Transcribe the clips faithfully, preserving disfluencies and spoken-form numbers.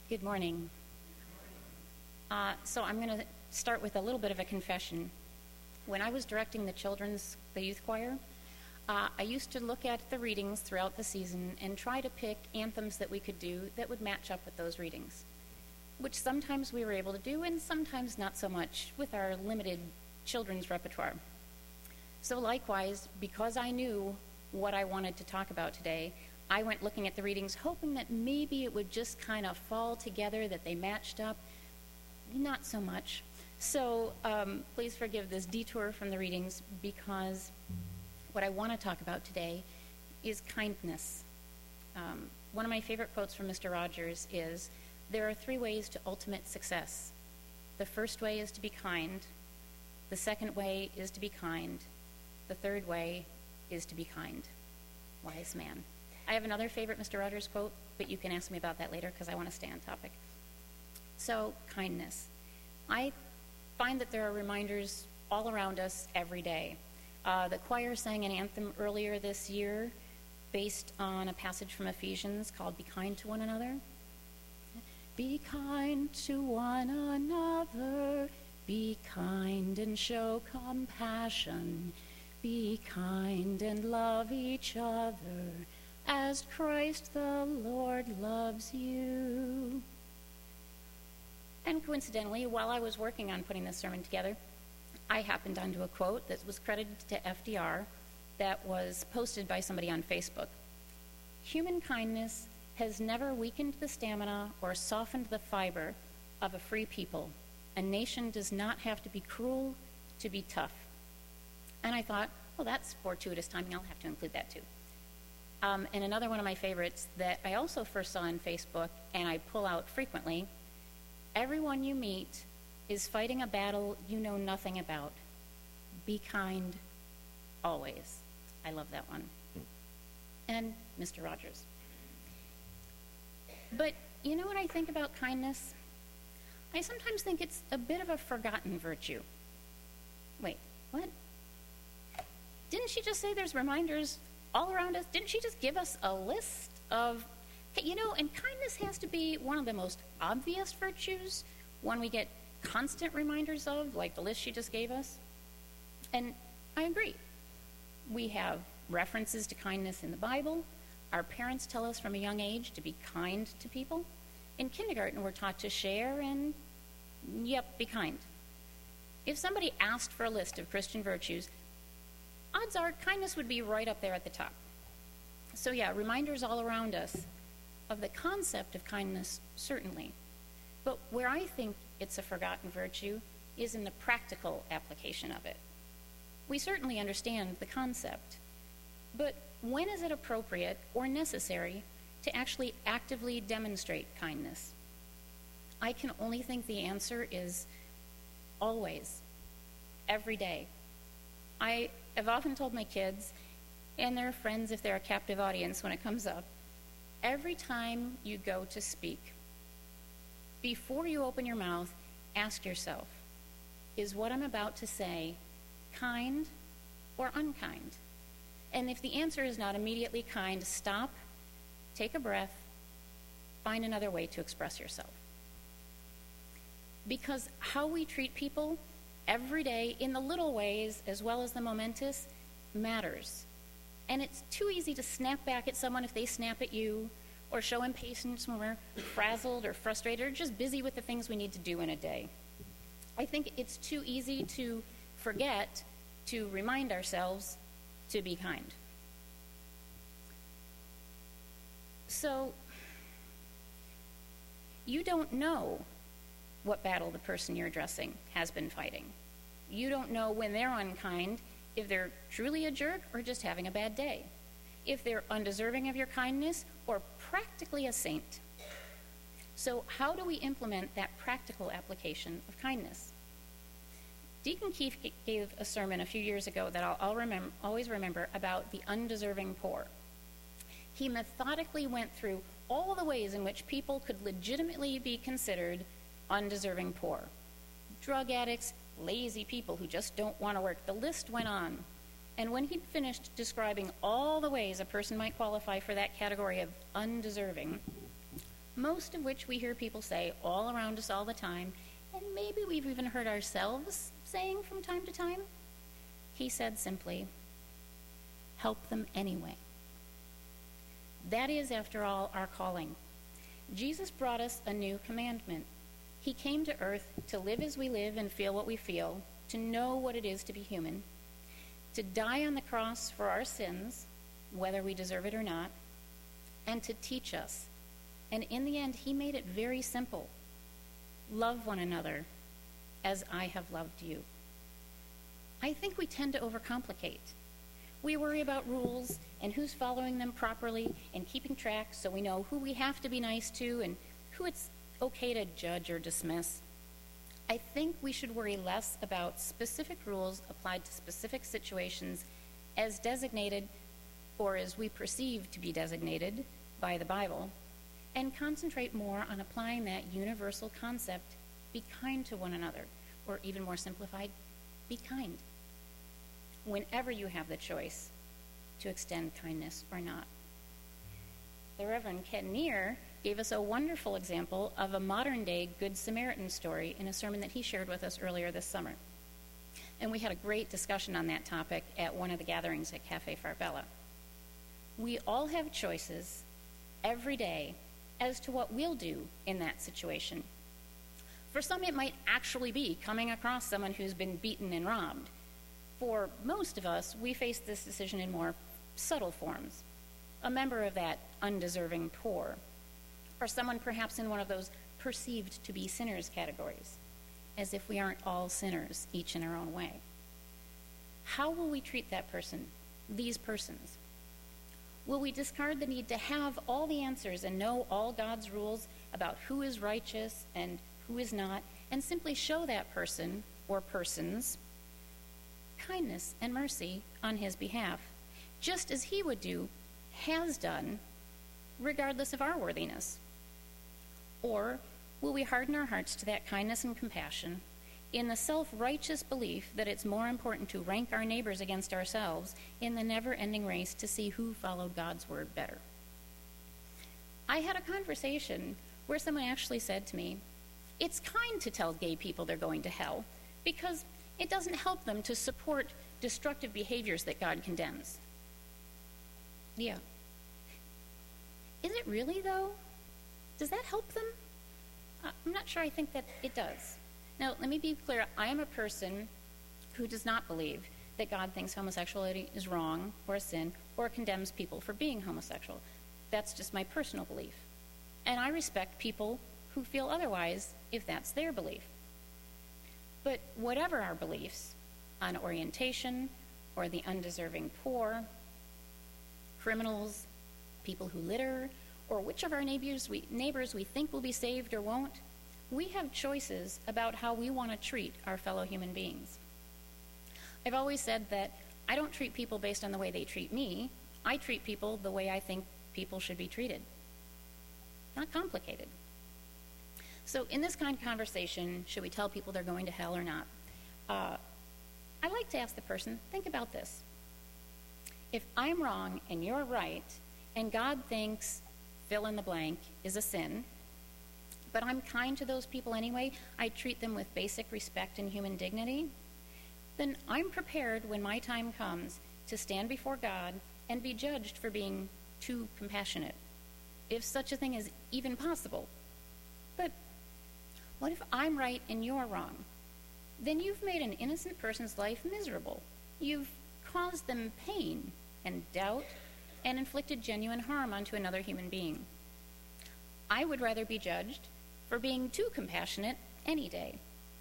Good morning. Uh, so I'm going to start with a little bit of a confession. When I was directing the children's, the youth choir, uh, I used to look at the readings throughout the season and try to pick anthems that we could do that would match up with those readings, which sometimes we were able to do and sometimes not so much with our limited children's repertoire. So likewise, because I knew what I wanted to talk about today, I went looking at the readings hoping that maybe it would just kind of fall together, that they matched up. Not so much. So um, please forgive this detour from the readings, because what I want to talk about today is kindness. Um, one of my favorite quotes from Mister Rogers is, "There are three ways to ultimate success. The first way is to be kind. The second way is to be kind. The third way is to be kind." Wise man. I have another favorite Mister Rogers quote, but you can ask me about that later because I want to stay on topic. So, kindness. I find that there are reminders all around us every day. Uh, the choir sang an anthem earlier this year based on a passage from Ephesians called "Be kind to one another." Be kind to one another, be kind and show compassion, be kind and love each other, as Christ the Lord loves you. And coincidentally, while I was working on putting this sermon together, I happened onto a quote that was credited to F D R that was posted by somebody on Facebook. "Human kindness has never weakened the stamina or softened the fiber of a free people. A nation does not have to be cruel to be tough." And I thought, well, that's fortuitous timing. I'll have to include that too. Um, and another one of my favorites that I also first saw on Facebook and I pull out frequently: "Everyone you meet is fighting a battle you know nothing about. Be kind always." I love that one. And Mister Rogers. But you know what I think about kindness? I sometimes think it's a bit of a forgotten virtue. Wait, what? Didn't she just say there's reminders all around us? Didn't she just give us a list of, you know, and kindness has to be one of the most obvious virtues, one we get constant reminders of, like the list she just gave us. And I agree. We have references to kindness in the Bible. Our parents tell us from a young age to be kind to people. In kindergarten, we're taught to share and, yep, be kind. If somebody asked for a list of Christian virtues, odds are kindness would be right up there at the top. So yeah, reminders all around us of the concept of kindness, certainly. But where I think it's a forgotten virtue is in the practical application of it. We certainly understand the concept, but when is it appropriate or necessary to actually actively demonstrate kindness? I can only think the answer is always, every day. I have often told my kids, and their friends if they're a captive audience when it comes up, every time you go to speak, before you open your mouth, ask yourself, is what I'm about to say kind or unkind? And if the answer is not immediately kind, stop, take a breath, find another way to express yourself. Because how we treat people every day, in the little ways as well as the momentous, matters. And it's too easy to snap back at someone if they snap at you, or show impatience when we're frazzled or frustrated or just busy with the things we need to do in a day. I think it's too easy to forget to remind ourselves to be kind. So, you don't know what battle the person you're addressing has been fighting. You don't know when they're unkind, if they're truly a jerk or just having a bad day, if they're undeserving of your kindness or practically a saint. So how do we implement that practical application of kindness? Deacon Keefe gave a sermon a few years ago that I'll, I'll remember, always remember about the undeserving poor. He methodically went through all the ways in which people could legitimately be considered undeserving poor. Drug addicts, lazy people who just don't want to work. The list went on. And when he'd finished describing all the ways a person might qualify for that category of undeserving, most of which we hear people say all around us all the time, and maybe we've even heard ourselves saying from time to time, he said simply, help them anyway. That is, after all, our calling. Jesus brought us a new commandment. He came to earth to live as we live and feel what we feel, to know what it is to be human, to die on the cross for our sins, whether we deserve it or not, and to teach us. And in the end, he made it very simple. Love one another as I have loved you. I think we tend to overcomplicate. We worry about rules and who's following them properly and keeping track so we know who we have to be nice to and who it's okay to judge or dismiss. I think we should worry less about specific rules applied to specific situations as designated or as we perceive to be designated by the Bible, and concentrate more on applying that universal concept, be kind to one another, or even more simplified, be kind, whenever you have the choice to extend kindness or not. The Reverend Ken Neer gave us a wonderful example of a modern-day Good Samaritan story in a sermon that he shared with us earlier this summer. And we had a great discussion on that topic at one of the gatherings at Cafe Farbella. We all have choices every day as to what we'll do in that situation. For some, it might actually be coming across someone who's been beaten and robbed. For most of us, we face this decision in more subtle forms. A member of that undeserving poor, or someone perhaps in one of those perceived to be sinners categories, as if we aren't all sinners, each in our own way. How will we treat that person, these persons? Will we discard the need to have all the answers and know all God's rules about who is righteous and who is not, and simply show that person or persons kindness and mercy on his behalf, just as he would do, has done, regardless of our worthiness? Or will we harden our hearts to that kindness and compassion in the self-righteous belief that it's more important to rank our neighbors against ourselves in the never-ending race to see who followed God's word better? I had a conversation where someone actually said to me, it's kind to tell gay people they're going to hell because it doesn't help them to support destructive behaviors that God condemns. Yeah. Is it really, though? Does that help them? Uh, I'm not sure I think that it does. Now, let me be clear. I am a person who does not believe that God thinks homosexuality is wrong or a sin or condemns people for being homosexual. That's just my personal belief. And I respect people who feel otherwise if that's their belief. But whatever our beliefs on orientation or the undeserving poor, criminals, people who litter, or which of our neighbors we, neighbors we think will be saved or won't, we have choices about how we want to treat our fellow human beings. I've always said that I don't treat people based on the way they treat me. I treat people the way I think people should be treated. Not complicated. So in this kind of conversation, should we tell people they're going to hell or not? Uh, I like to ask the person, think about this. If I'm wrong and you're right, and God thinks fill in the blank is a sin, but I'm kind to those people anyway, I treat them with basic respect and human dignity, then I'm prepared when my time comes to stand before God and be judged for being too compassionate, if such a thing is even possible. But what if I'm right and you're wrong? Then you've made an innocent person's life miserable. You've caused them pain and doubt and inflicted genuine harm onto another human being. I would rather be judged for being too compassionate any day.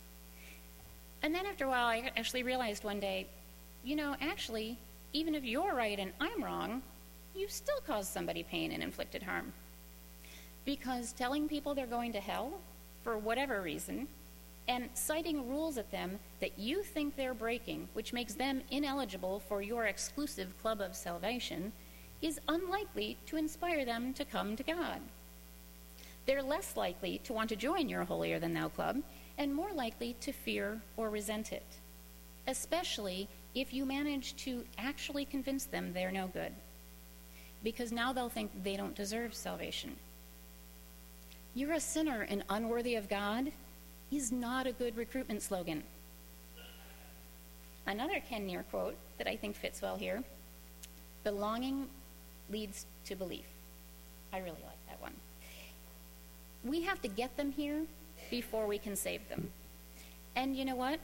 And then after a while, I actually realized one day, you know, actually, even if you're right and I'm wrong, you've still caused somebody pain and inflicted harm. Because telling people they're going to hell, for whatever reason, and citing rules at them that you think they're breaking, which makes them ineligible for your exclusive club of salvation, is unlikely to inspire them to come to God. They're less likely to want to join your holier-than-thou club and more likely to fear or resent it, especially if you manage to actually convince them they're no good, because now they'll think they don't deserve salvation. "You're a sinner and unworthy of God," is not a good recruitment slogan. Another Ken Near quote that I think fits well here: "Belonging leads to belief." I really like that one. We have to get them here before we can save them. And you know what?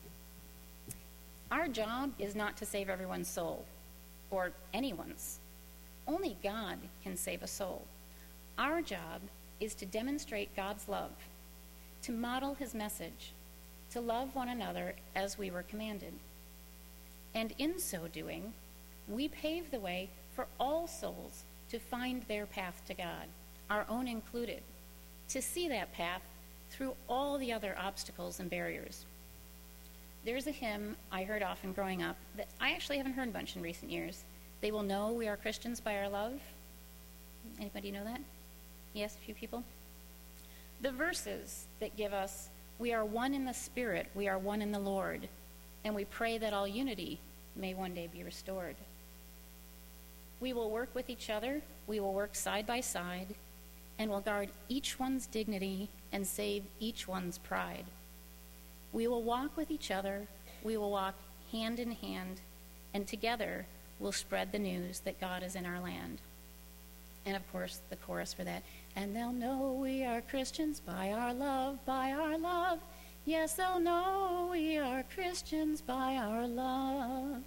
Our job is not to save everyone's soul, or anyone's. Only God can save a soul. Our job is to demonstrate God's love, to model his message, to love one another as we were commanded. And in so doing, we pave the way for all souls to find their path to God, our own included, to see that path through all the other obstacles and barriers. There's a hymn I heard often growing up that I actually haven't heard a bunch in recent years. "They will know we are Christians by our love." Anybody know that? Yes, a few people? The verses that give us, "We are one in the Spirit, we are one in the Lord, and we pray that all unity may one day be restored. We will work with each other, we will work side by side, and will guard each one's dignity and save each one's pride. We will walk with each other, we will walk hand in hand, and together we'll spread the news that God is in our land." And of course, the chorus for that: "And they'll know we are Christians by our love, by our love. Yes, they'll know we are Christians by our love."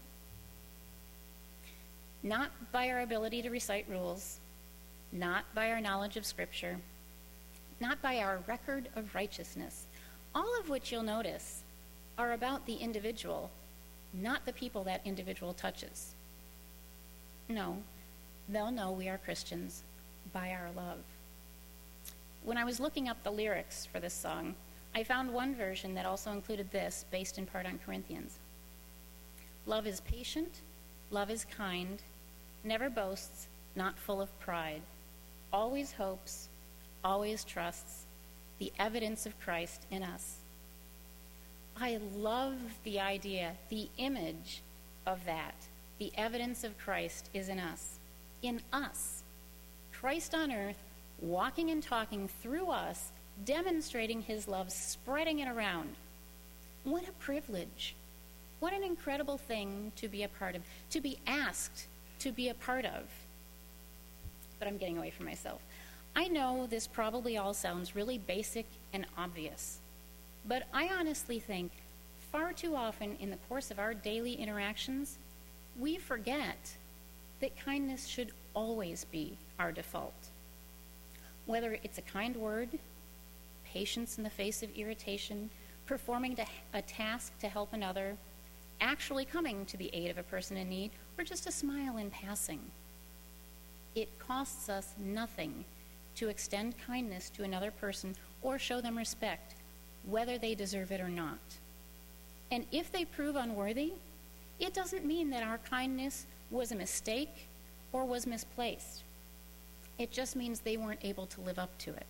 Not by our ability to recite rules, not by our knowledge of Scripture, not by our record of righteousness, all of which you'll notice are about the individual, not the people that individual touches. No, they'll know we are Christians by our love. When I was looking up the lyrics for this song, I found one version that also included this, based in part on Corinthians. "Love is patient, love is kind, never boasts, not full of pride, always hopes, always trusts, the evidence of Christ in us." I love the idea, the image of that. The evidence of Christ is in us. In us. Christ on earth, walking and talking through us, demonstrating his love, spreading it around. What a privilege. What an incredible thing to be a part of, to be asked to be a part of. But I'm getting away from myself. I know this probably all sounds really basic and obvious, but I honestly think far too often in the course of our daily interactions, we forget that kindness should always be our default. Whether it's a kind word, patience in the face of irritation, performing a task to help another, actually coming to the aid of a person in need, or just a smile in passing. It costs us nothing to extend kindness to another person or show them respect, whether they deserve it or not. And if they prove unworthy, it doesn't mean that our kindness was a mistake or was misplaced. It just means they weren't able to live up to it.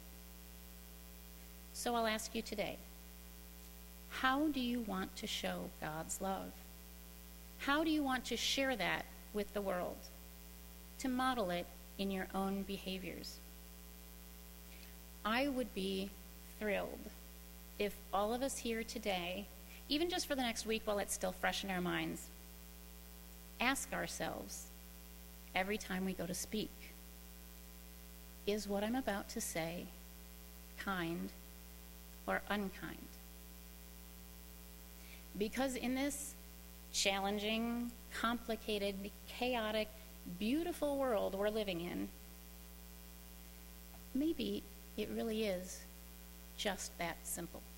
So I'll ask you today, how do you want to show God's love? How do you want to share that with the world? To model it in your own behaviors? I would be thrilled if all of us here today, even just for the next week while it's still fresh in our minds, ask ourselves every time we go to speak, is what I'm about to say kind or unkind? Because in this challenging, complicated, chaotic, beautiful world we're living in, maybe it really is just that simple.